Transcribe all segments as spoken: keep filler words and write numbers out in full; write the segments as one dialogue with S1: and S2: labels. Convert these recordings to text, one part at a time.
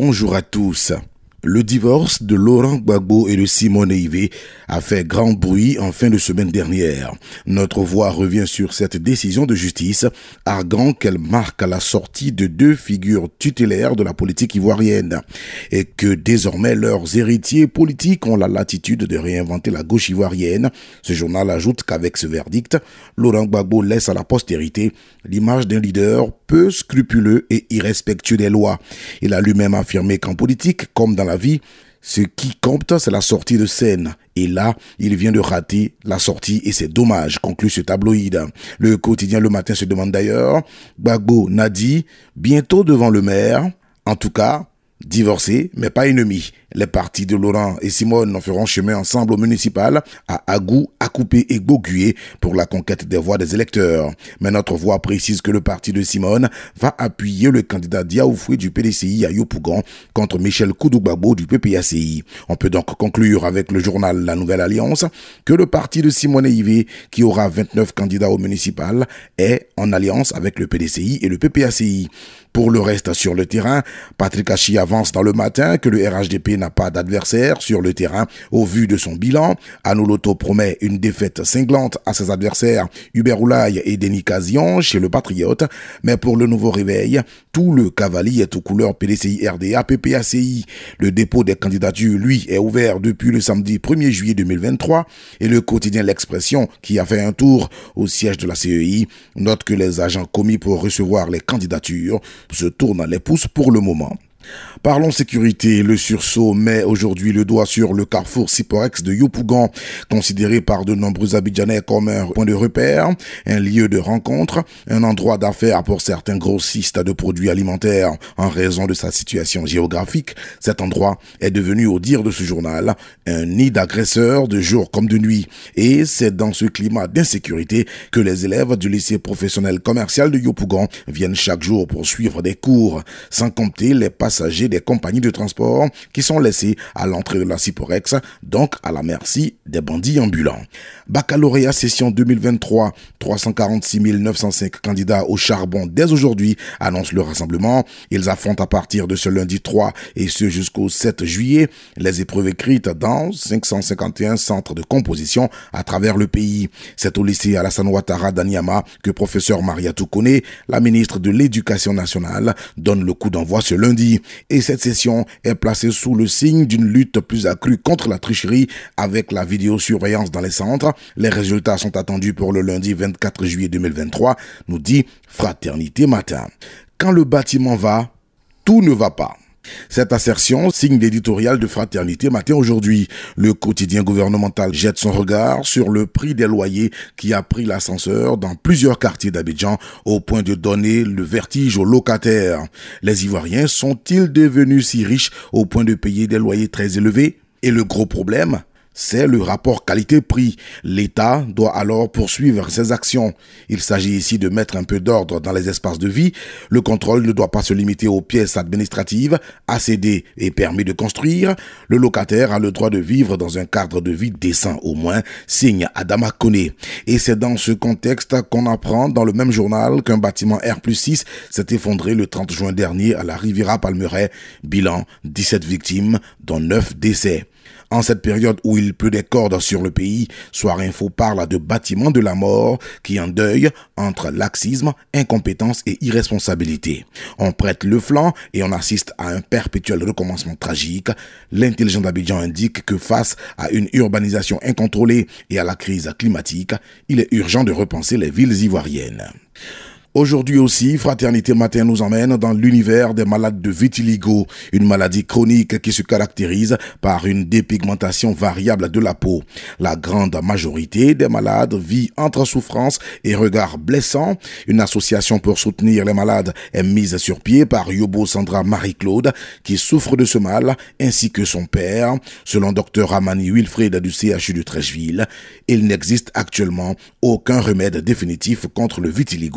S1: Bonjour à tous. Le divorce de Laurent Gbagbo et de Simone Ive a fait grand bruit en fin de semaine dernière. Notre voix revient sur cette décision de justice, arguant qu'elle marque la sortie de deux figures tutélaires de la politique ivoirienne et que désormais leurs héritiers politiques ont la latitude de réinventer la gauche ivoirienne. Ce journal ajoute qu'avec ce verdict, Laurent Gbagbo laisse à la postérité l'image d'un leader peu scrupuleux et irrespectueux des lois. Il a lui-même affirmé qu'en politique, comme dans la vie, ce qui compte, c'est la sortie de scène. Et là, il vient de rater la sortie et c'est dommage, conclut ce tabloïd. Le quotidien Le Matin se demande d'ailleurs, Gbagbo n'a dit bientôt devant le maire, en tout cas, divorcés, mais pas ennemis. Les partis de Laurent et Simone feront chemin ensemble au municipal à Agou, Akupé et Gogué pour la conquête des voix des électeurs. Mais notre voix précise que le parti de Simone va appuyer le candidat Diaoufoué du P D C I à Yopougon contre Michel Koudou Gbagbo du P P A C I. On peut donc conclure avec le journal La Nouvelle Alliance que le parti de Simone Ive, qui aura vingt-neuf candidats au municipal, est en alliance avec le P D C I et le P P A C I. Pour le reste sur le terrain, Patrick Hachi avance dans Le Matin que le R H D P n'a pas d'adversaire sur le terrain au vu de son bilan. Anouloto promet une défaite cinglante à ses adversaires Hubert Oulaye et Denis Kazian chez le Patriote. Mais pour le nouveau réveil, tout le cavalier est aux couleurs P D C I R D A P P A C I. Le dépôt des candidatures, lui, est ouvert depuis le samedi premier juillet deux mille vingt-trois et le quotidien L'Expression, qui a fait un tour au siège de la C E I, note que les agents commis pour recevoir les candidatures se tournent les pouces pour le moment. Parlons sécurité. Le sursaut met aujourd'hui le doigt sur le carrefour Siporex de Yopougon, considéré par de nombreux Abidjanais comme un point de repère, un lieu de rencontre, un endroit d'affaires pour certains grossistes de produits alimentaires. En raison de sa situation géographique, cet endroit est devenu, au dire de ce journal, un nid d'agresseurs de jour comme de nuit. Et c'est dans ce climat d'insécurité que les élèves du lycée professionnel commercial de Yopougon viennent chaque jour pour suivre des cours, sans compter les passagers des compagnies de transport qui sont laissés à l'entrée de la Siporex, donc à la merci des bandits ambulants. Baccalauréat session deux mille vingt-trois, trois cent quarante-six mille neuf cent cinq candidats au charbon dès aujourd'hui annoncent le rassemblement. Ils affrontent à partir de ce lundi trois et ce jusqu'au sept juillet les épreuves écrites dans cinq cent cinquante et un centres de composition à travers le pays. C'est au lycée Alassane Ouattara d'Aniama que professeur Mariatou Kone, la ministre de l'Éducation nationale, donne le coup d'envoi ce lundi. Et cette session est placée sous le signe d'une lutte plus accrue contre la tricherie avec la vidéosurveillance dans les centres. Les résultats sont attendus pour le lundi vingt-quatre juillet deux mille vingt-trois, nous dit Fraternité Matin. Quand le bâtiment va, tout ne va pas. Cette assertion signe l'éditorial de Fraternité Matin aujourd'hui. Le quotidien gouvernemental jette son regard sur le prix des loyers qui a pris l'ascenseur dans plusieurs quartiers d'Abidjan au point de donner le vertige aux locataires. Les Ivoiriens sont-ils devenus si riches au point de payer des loyers très élevés? Et le gros problème, c'est le rapport qualité-prix. L'État doit alors poursuivre ses actions. Il s'agit ici de mettre un peu d'ordre dans les espaces de vie. Le contrôle ne doit pas se limiter aux pièces administratives, A C D et permis de construire. Le locataire a le droit de vivre dans un cadre de vie décent au moins, signe Adama Kone. Et c'est dans ce contexte qu'on apprend dans le même journal qu'un bâtiment R plus six s'est effondré le trente juin dernier à la Riviera Palmeraie. Bilan, dix-sept victimes, dont neuf décès. En cette période où il pleut des cordes sur le pays, Soir Info parle de bâtiment de la mort qui endeuille entre laxisme, incompétence et irresponsabilité. On prête le flanc et on assiste à un perpétuel recommencement tragique. L'intelligent d'Abidjan indique que face à une urbanisation incontrôlée et à la crise climatique, il est urgent de repenser les villes ivoiriennes. Aujourd'hui aussi, Fraternité Matin nous emmène dans l'univers des malades de vitiligo, une maladie chronique qui se caractérise par une dépigmentation variable de la peau. La grande majorité des malades vit entre souffrance et regards blessants. Une association pour soutenir les malades est mise sur pied par Yobo Sandra Marie-Claude qui souffre de ce mal, ainsi que son père. Selon docteur Amani Wilfred du C H U de Trècheville, il n'existe actuellement aucun remède définitif contre le vitiligo.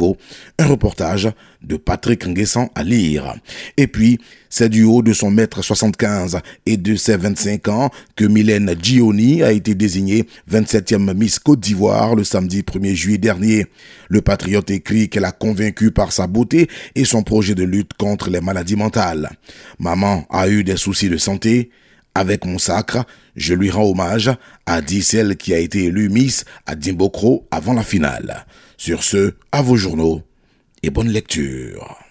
S1: Un reportage de Patrick Nguessan à lire. Et puis, c'est du haut de son mètre soixante-quinze et de ses vingt-cinq ans que Mylène Gioni a été désignée vingt-septième Miss Côte d'Ivoire le samedi premier juillet dernier. Le patriote écrit qu'elle a convaincu par sa beauté et son projet de lutte contre les maladies mentales. Maman a eu des soucis de santé. Avec mon sacre, je lui rends hommage, a dit celle qui a été élue Miss à Dimbokro avant la finale. Sur ce, à vos journaux et bonne lecture.